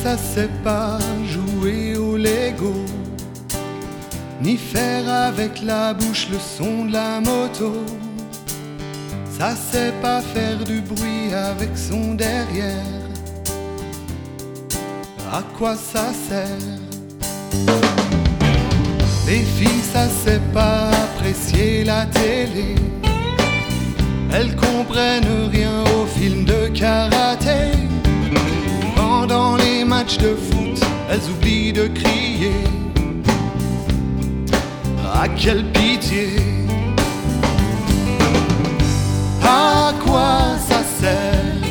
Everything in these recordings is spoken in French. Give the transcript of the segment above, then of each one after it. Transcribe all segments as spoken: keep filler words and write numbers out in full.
ça sait pas jouer au Lego, ni faire avec la bouche le son de la moto. Ça sait pas faire du bruit avec son derrière. À quoi ça sert? Les filles, ça sait pas apprécier la télé. Elles comprennent rien aux films de karaté. Pendant les matchs de foot, elles oublient de crier. Ah, quelle pitié! À quoi ça sert?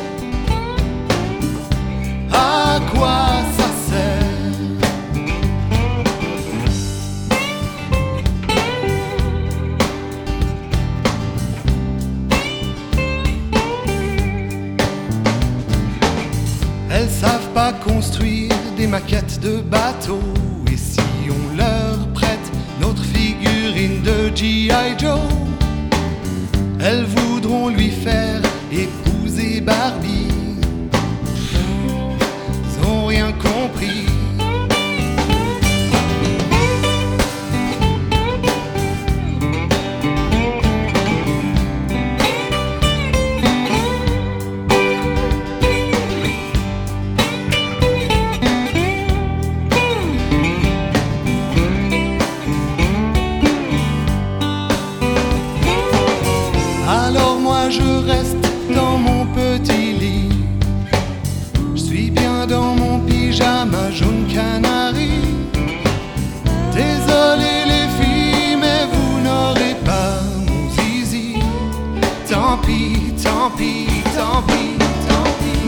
À quoi ça sert? Elles savent pas construire des maquettes de bateaux. Et si on leur prête notre figurine de G I Joe, elles voudront lui faire épouser Barbie. Ils ont rien compris. Alors moi je reste dans mon petit lit. Je suis bien dans mon pyjama jaune canari. Désolé les filles, mais vous n'aurez pas mon zizi. Tant pis, tant pis, tant pis, tant pis.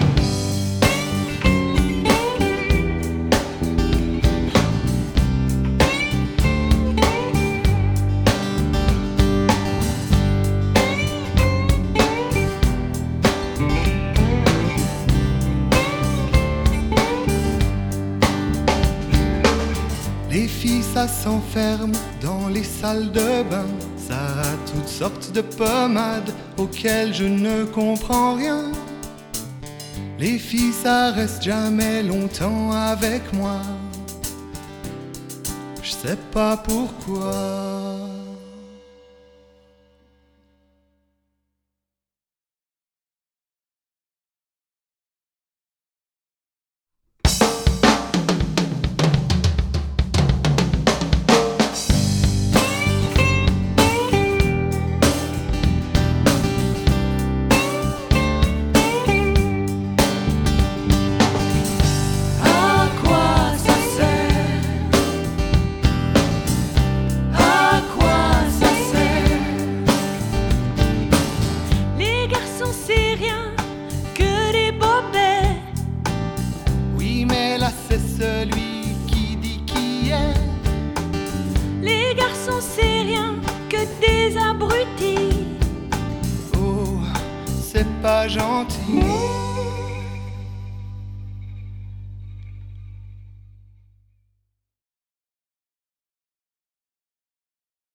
Les filles, ça s'enferme dans les salles de bain. Ça a toutes sortes de pommades auxquelles je ne comprends rien. Les filles, ça reste jamais longtemps avec moi. Je sais pas pourquoi. C'est celui qui dit qui est. Les garçons, c'est rien que des abrutis. Oh, c'est pas gentil.